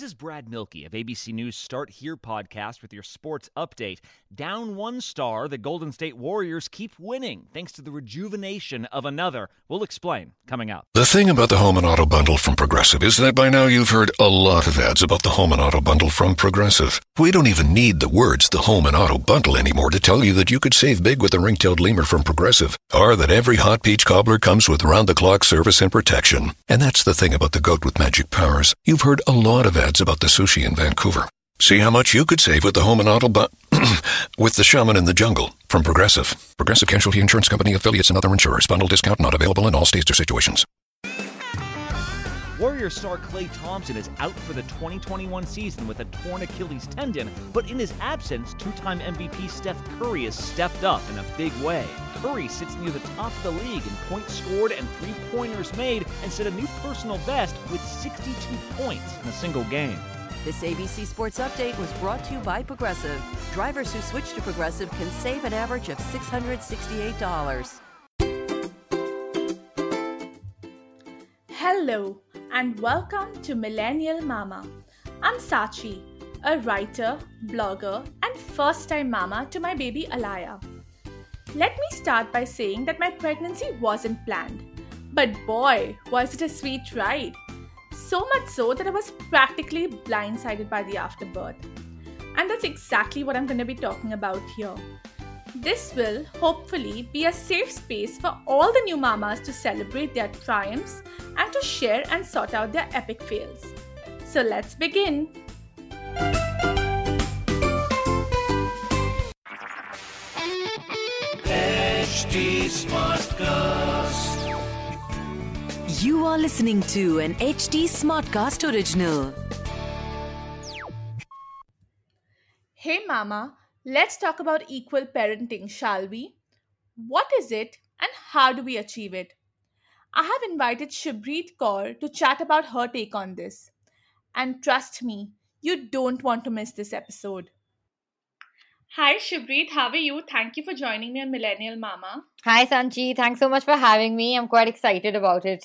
is Brad Milkey of ABC News Start Here podcast with your sports update. Down one star, the Golden State Warriors keep winning thanks to the rejuvenation of another. We'll explain coming up. The thing about the Home and Auto Bundle from Progressive is that by now you've heard a lot of ads about the Home and Auto Bundle from Progressive. We don't even need the words the Home and Auto Bundle anymore to tell you that you could save big with the ring-tailed lemur from Progressive, or that every hot peach cobbler comes with round-the-clock service and protection. And that's the thing about the goat with magic powers. You've heard a lot of ads about the sushi in Vancouver. See how much you could save with the Home and Auto with the Shaman in the Jungle from Progressive. Progressive Casualty Insurance Company affiliates and other insurers. Bundle discount not available in all states or situations. Warrior star Klay Thompson is out for the 2021 season with a torn Achilles tendon, but in his absence, two-time MVP Steph Curry has stepped up in a big way. Curry sits near the top of the league in points scored and three-pointers made and set a new personal best with 62 points in a single game. This ABC Sports Update was brought to you by Progressive. Drivers who switch to Progressive can save an average of $668. Hello and welcome to Millennial Mama. I'm Sachi, a writer, blogger, and first-time mama to my baby Alaya. Let me start by saying that my pregnancy wasn't planned, but boy, was it a sweet ride. So much so that I was practically blindsided by the afterbirth. And that's exactly what I'm going to be talking about here. This will hopefully be a safe space for all the new mamas to celebrate their triumphs and to share and sort out their epic fails. So let's begin. HT Smartcast. You are listening to an HT Smartcast original. Hey mama, let's talk about equal parenting, shall we? What is it and how do we achieve it? I have invited Shubhreet Kaur to chat about her take on this. And trust me, you don't want to miss this episode. Hi Shubhreet, how are you? Thank you for joining me on Millennial Mama. Hi Sanchi, thanks so much for having me. I'm quite excited about it.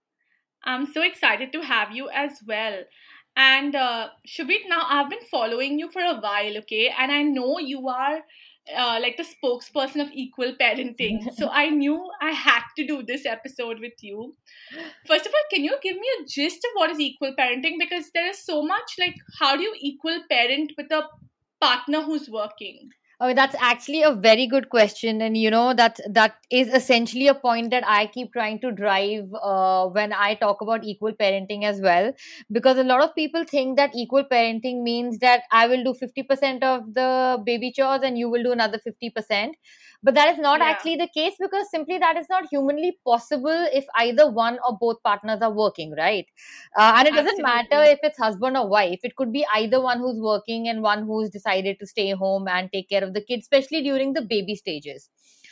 I'm so excited to have you as well. And Shubhreet, now I've been following you for a while, okay? And I know you are like the spokesperson of equal parenting. So I knew I had to do this episode with you. First of all, can you give me a gist of what is equal parenting? Because there is so much like, how do you equal parent with a partner who's working? Oh, that's actually a very good question. And that is essentially a point that I keep trying to drive when I talk about equal parenting as well. Because a lot of people think that equal parenting means that I will do 50% of the baby chores and you will do another 50%. But that is not actually the case, because simply that is not humanly possible if either one or both partners are working, right? And it doesn't matter if it's husband or wife. It could be either one who's working and one who's decided to stay home and take care of the kids, especially during the baby stages.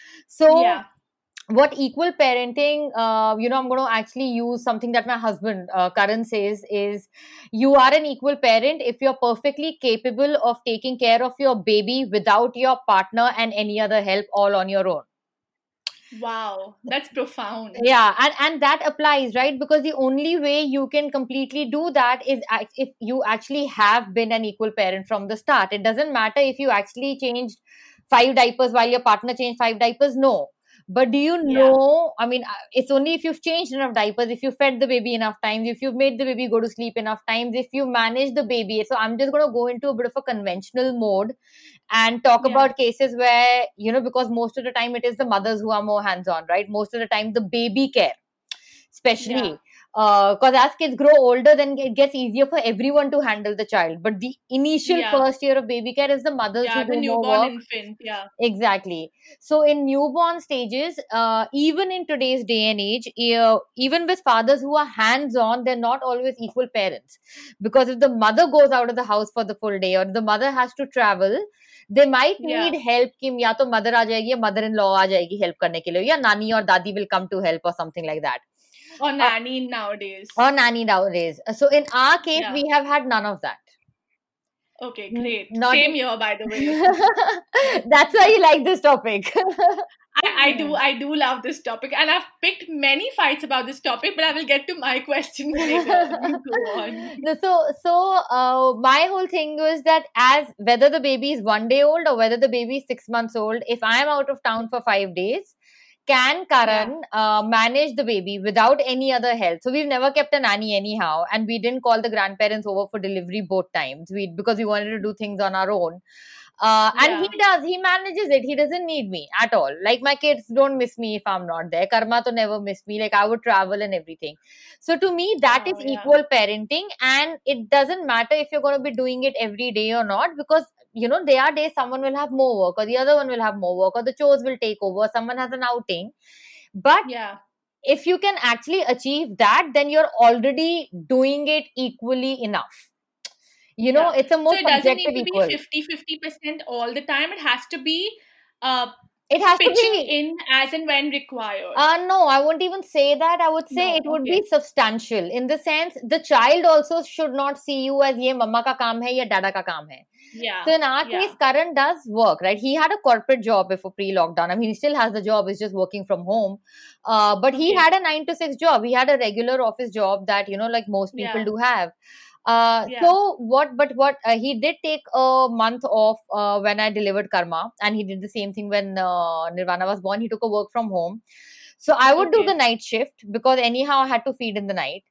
So what equal parenting, I'm going to actually use something that my husband, Karan, says is, you are an equal parent if you're perfectly capable of taking care of your baby without your partner and any other help, all on your own. Wow, that's profound. Yeah, and that applies, right? Because the only way you can completely do that is if you actually have been an equal parent from the start. It doesn't matter if you actually changed 5 diapers while your partner changed 5 diapers, no. But do you know, I mean, it's only if you've changed enough diapers, if you fed the baby enough times, if you've made the baby go to sleep enough times, if you manage the baby. So I'm just going to go into a bit of a conventional mode and talk about cases where, because most of the time it is the mothers who are more hands-on, right? Most of the time the baby care, especially. Because as kids grow older, then it gets easier for everyone to handle the child. But the initial first year of baby care is the mothers who do more work. The newborn infant, Exactly. So in newborn stages, even in today's day and age, even with fathers who are hands-on, they're not always equal parents. Because if the mother goes out of the house for the full day, or the mother has to travel, they might need help. कि या तो mother आ जाएगी, mother-in-law आ जाएगी help करने के लिए, या nani or dadi will come to help or something like that. Or nanny nowadays. So in our case, we have had none of that. Okay, great. Not Same here, by the way. that's why you like this topic. I do love this topic, and I've picked many fights about this topic, but I will get to my questions later. You go on. No, my whole thing was that as whether the baby is 1 day old or whether the baby is 6 months old, if I'm out of town for 5 days, can Karan manage the baby without any other help? So we've never kept a nanny anyhow, and we didn't call the grandparents over for delivery both times. Because we wanted to do things on our own. And he manages it. He doesn't need me at all. Like, my kids don't miss me if I'm not there. Karma to never miss me. Like, I would travel and everything. So to me, that is equal parenting, and it doesn't matter if you're going to be doing it every day or not, because there are days someone will have more work, or the other one will have more work, or the chores will take over, someone has an outing. But if you can actually achieve that, then you're already doing it equally enough. It's a more subjective equal. So it doesn't need equal. to be 50% all the time. It has to be it has pitching to be in as and when required. No, I won't even say that. I would say it would be substantial, in the sense the child also should not see you as ye mama ka kaam hai ya dada ka kaam hai. So in our case, Karan does work, right? He had a corporate job before pre-lockdown. I mean, he still has the job. He's just working from home. But he had a 9 to 6 job. He had a regular office job that, like most people do have. So he did take a month off when I delivered Karma, and he did the same thing when Nirvana was born. He took a work from home. So I would do the night shift, because anyhow I had to feed in the night.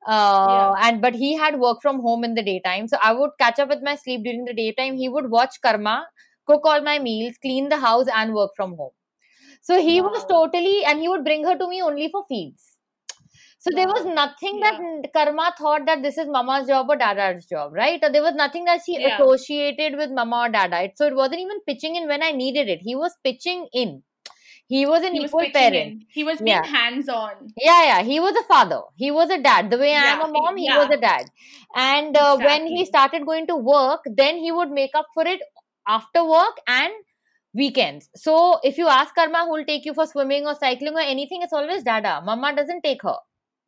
But he had work from home in the daytime. So I would catch up with my sleep during the daytime. He would watch Karma, cook all my meals, clean the house, and work from home. So he was totally, and he would bring her to me only for feeds. So there was nothing that Karma thought that this is mama's job or dada's job, right? Or there was nothing that she associated with mama or dada. So it wasn't even pitching in when I needed it. He was pitching in. He was an equal parent. He was being hands-on. Yeah. He was a father. He was a dad. The way I am a mom, he was a dad. And when he started going to work, then he would make up for it after work and weekends. So if you ask Karma who will take you for swimming or cycling or anything, it's always dada. Mama doesn't take her.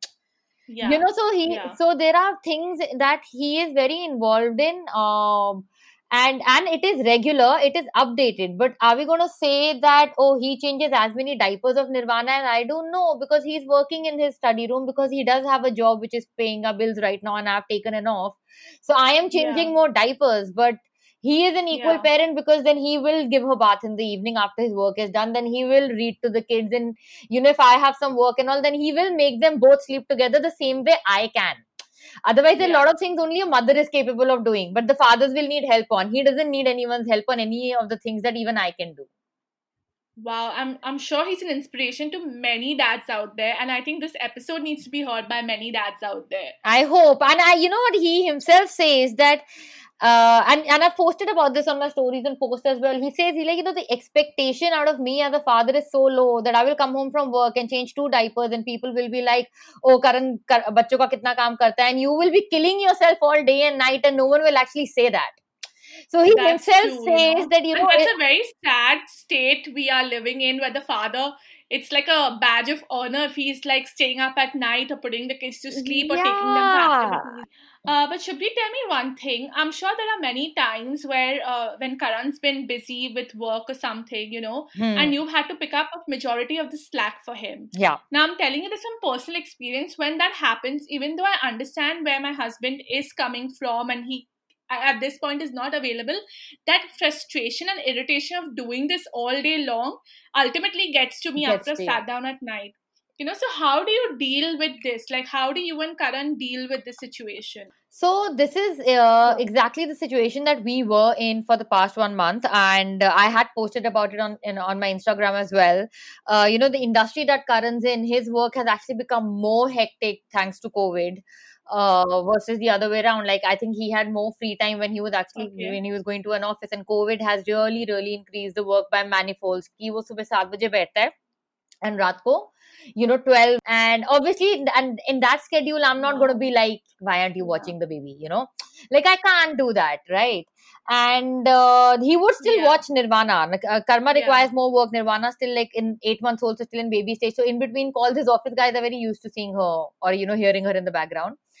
So there are things that he is very involved in, and it is regular, it is updated. But are we going to say that, he changes as many diapers of Nirvana? And I don't know, because he's working in his study room, because he does have a job which is paying our bills right now, and I've taken it off. So I am changing more diapers, but he is an equal parent, because then he will give her bath in the evening after his work is done. Then he will read to the kids, and if I have some work and all, then he will make them both sleep together the same way I can. Otherwise, a lot of things only a mother is capable of doing, but the fathers will need help on. He doesn't need anyone's help on any of the things that even I can do. Wow, I'm sure he's an inspiration to many dads out there, and I think this episode needs to be heard by many dads out there. I hope. And what he himself says that, and I've posted about this on my stories and posts as well. He says, the expectation out of me as a father is so low that I will come home from work and change 2 diapers, and people will be like, oh, Karan, bachcho ka kitna kaam karta hai, and you will be killing yourself all day and night, and no one will actually say that. So he himself says that, and that's a very sad state we are living in, where the father, it's like a badge of honor if he's like staying up at night or putting the kids to sleep or taking them to activities. But Shubhri, tell me one thing. I'm sure there are many times where when Karan's been busy with work or something, and you've had to pick up a majority of the slack for him. Yeah. Now, I'm telling you this from personal experience. When that happens, even though I understand where my husband is coming from and he at this point is not available, that frustration and irritation of doing this all day long ultimately gets to me after sat down at night. So how do you deal with this? Like, how do you and Karan deal with this situation? So this is exactly the situation that we were in for the past 1 month, and I had posted about it on my Instagram as well. The industry that Karan's in, his work has actually become more hectic thanks to COVID. Versus the other way around. Like, I think he had more free time when he was actually when he was going to an office, and COVID has really increased the work by manifolds. Ki wo subah 7 baje baithta hai and raat ko 12, and obviously, and in that schedule I'm not going to be like, why aren't you watching the baby, like, I can't do that, right? And he would still watch Nirvana. Karma requires more work. Nirvana still like in 8 months old, so still in baby stage. So in between calls, his office guys are very used to seeing her or hearing her in the background.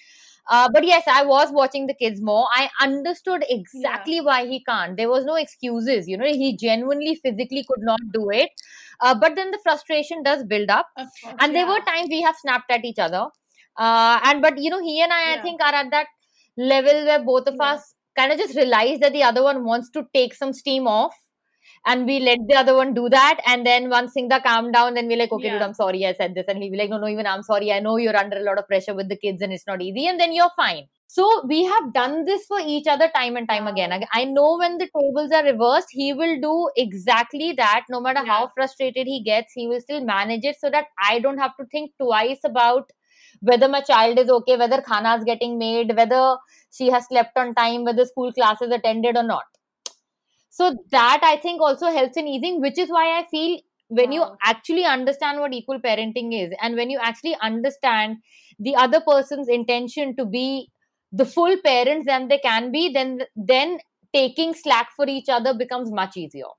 But yes, I was watching the kids more. I understood Yeah. exactly why he can't. There was no excuses. He genuinely physically could not do it. But then the frustration does build up. Of course. And there were Yeah. times we have snapped at each other. But he and I Yeah. think, are at that level where both of Yeah. us kind of just realize that the other one wants to take some steam off. And we let the other one do that. And then once Singha calmed down, then we're like, okay, dude, Yeah. I'm sorry I said this. And he'll be like, no, even I'm sorry. I know you're under a lot of pressure with the kids and it's not easy. And then you're fine. So we have done this for each other time and time again. Wow. I know when the tables are reversed, he will do exactly that. No matter Yeah. how frustrated he gets, he will still manage it so that I don't have to think twice about whether my child is okay, whether khana is getting made, whether she has slept on time, whether school classes attended or not. So that I think also helps in easing, which is why I feel when you Wow. actually understand what equal parenting is, and when you actually understand the other person's intention to be the full parents than they can be, then taking slack for each other becomes much easier.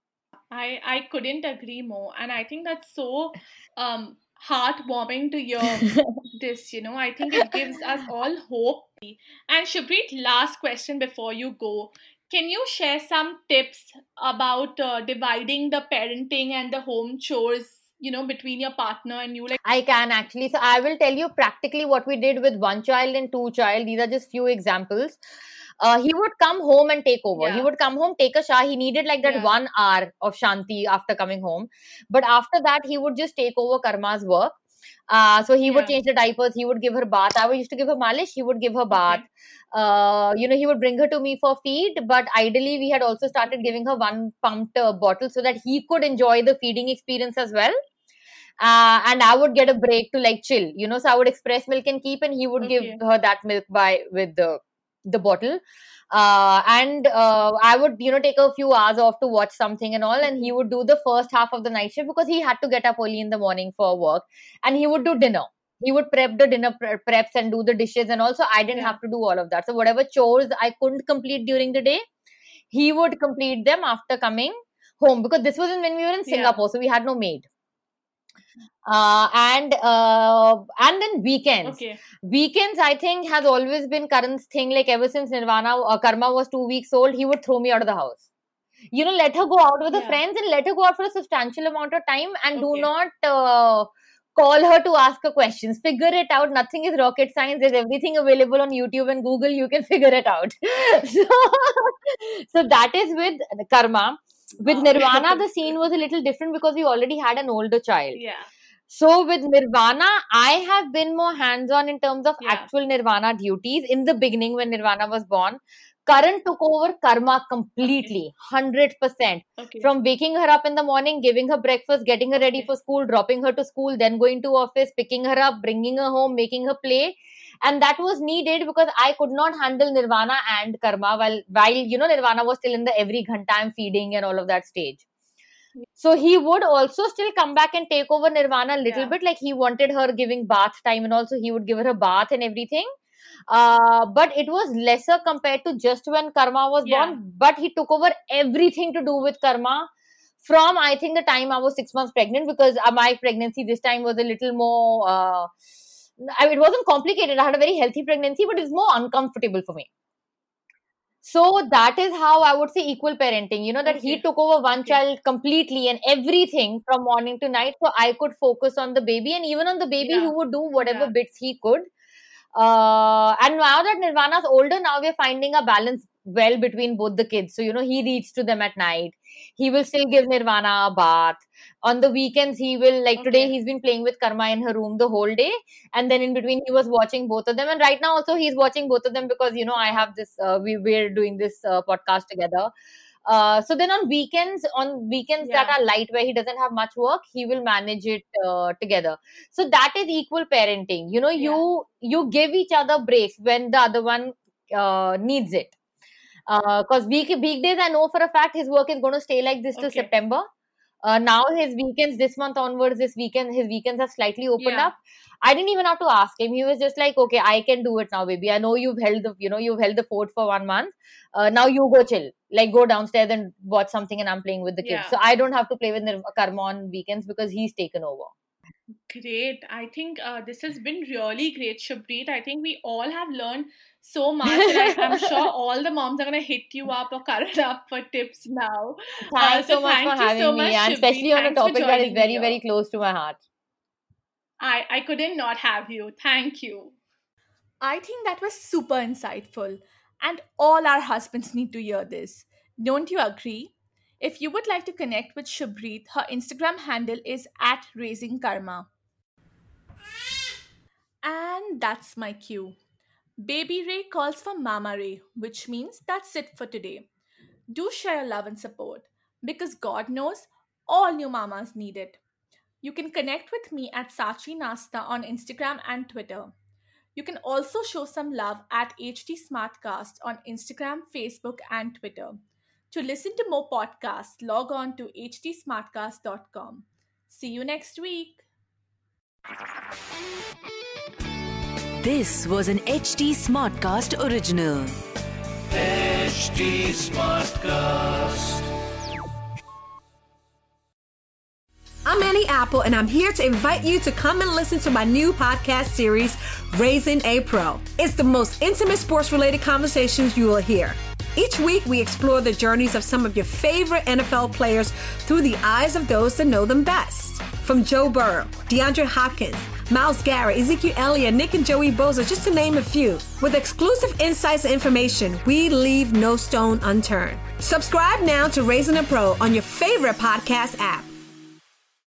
I couldn't agree more, and I think that's so heartwarming to hear this. I think it gives us all hope. And Shubhrit, last question before you go. Can you share some tips about dividing the parenting and the home chores, between your partner and you? I can actually. So I will tell you practically what we did with one child and two child. These are just few examples. He would come home and take over. He Yeah. would come home, take a shower. He needed like that Yeah. 1 hour of shanti after coming home. But after that, he would just take over Karma's work. So he would Yeah. change the diapers. He would give her bath. I used to give her malish. He would give her bath. Okay. He would bring her to me for feed. But ideally, we had also started giving her one pumped bottle so that he could enjoy the feeding experience as well. And I would get a break to like chill, so I would express milk and keep, and he would give Okay. her that milk with the bottle. And I would, take a few hours off to watch something and all, and he Okay. would do the first half of the night shift because he had to get up early in the morning for work, and he would do dinner. He would prep the dinner preps and do the dishes, and also I didn't Yeah. have to do all of that. So whatever chores I couldn't complete during the day, he would complete them after coming home, because this was when we were in Yeah. Singapore, so we had no maid. And then weekends. Okay. Weekends, I think, has always been Karan's thing. Like ever since Karma was 2 weeks old, he would throw me out of the house. Let her go out with her Yeah. friends and let her go out for a substantial amount of time, and do Okay. not call her to ask her questions. Figure it out. Nothing is rocket science. There's everything available on YouTube and Google. You can figure it out. So that is with Karma. With Wow. Nirvana, the scene was a little different because we already had an older child. Yeah. So with Nirvana, I have been more hands-on in terms of Yeah. actual Nirvana duties. In the beginning, when Nirvana was born, Karan took over Karma completely, 100%. Okay. From waking her up in the morning, giving her breakfast, getting her ready Okay. for school, dropping her to school, then going to office, picking her up, bringing her home, making her play. And that was needed because I could not handle Nirvana and Karma while Nirvana was still in the every ghanta I'm feeding and all of that stage. So he would also still come back and take over Nirvana a little Yeah. bit. Like he wanted her giving bath time, and also he would give her a bath and everything. But it was lesser compared to just when Karma was Yeah. born. But he took over everything to do with Karma from, I think, the time I was 6 months pregnant, because my pregnancy this time was a little more. It wasn't complicated. I had a very healthy pregnancy, but it's more uncomfortable for me. So that is how I would say equal parenting, that he Okay. took over one Okay. child completely and everything from morning to night. So I could focus on the baby, and even on the baby, he Yeah. would do whatever Yeah. bits he could. And now that Nirvana's older, now we're finding a balance well between both the kids. So, he reads to them at night. He will still give Nirvana a bath. On the weekends, he will, like today, Okay. he's been playing with Karma in her room the whole day. And then in between, he was watching both of them. And right now, also, he's watching both of them because, I have this, we're doing this podcast together. So then on weekends that Yeah. are light, where he doesn't have much work, he will manage it together. So that is equal parenting. Yeah. You give each other breaks when the other one needs it. Because weekdays, I know for a fact his work is going to stay like this till Okay. September. Now his weekends, this month onwards, his weekends have slightly opened Yeah. up. I didn't even have to ask him. He was just like, okay, I can do it now, baby. I know you've held the fort for 1 month. Now you go chill. Like go downstairs and watch something, and I'm playing with the kids. Yeah. So I don't have to play with Karma on weekends because he's taken over. Great. I think this has been really great, Shubhreet. I think we all have learned so much, and I'm sure all the moms are going to hit you up or Karan up for tips now. Thanks So so much for thank you having so me, much, and Shubhreet. especially on a Thanks for topic that is joining me very, here. very close to my heart. I couldn't not have you. Thank you. I think that was super insightful, and all our husbands need to hear this. Don't you agree? If you would like to connect with Shubhreet, her Instagram handle is at Raising Karma. And that's my cue. Baby Ray calls for Mama Ray, which means that's it for today. Do share love and support because God knows all new mamas need it. You can connect with me at Sachi Nasta on Instagram and Twitter. You can also show some love at HT Smartcast on Instagram, Facebook, and Twitter. To listen to more podcasts, log on to htsmartcast.com. See you next week. This was an HT Smartcast original. HT Smartcast. I'm Annie Apple, and I'm here to invite you to come and listen to my new podcast series, Raising a Pro. It's the most intimate sports-related conversations you will hear. Each week, we explore the journeys of some of your favorite NFL players through the eyes of those that know them best. From Joe Burrow, DeAndre Hopkins, Myles Garrett, Ezekiel Elliott, Nick and Joey Bosa, just to name a few. With exclusive insights and information, we leave no stone unturned. Subscribe now to Raising a Pro on your favorite podcast app.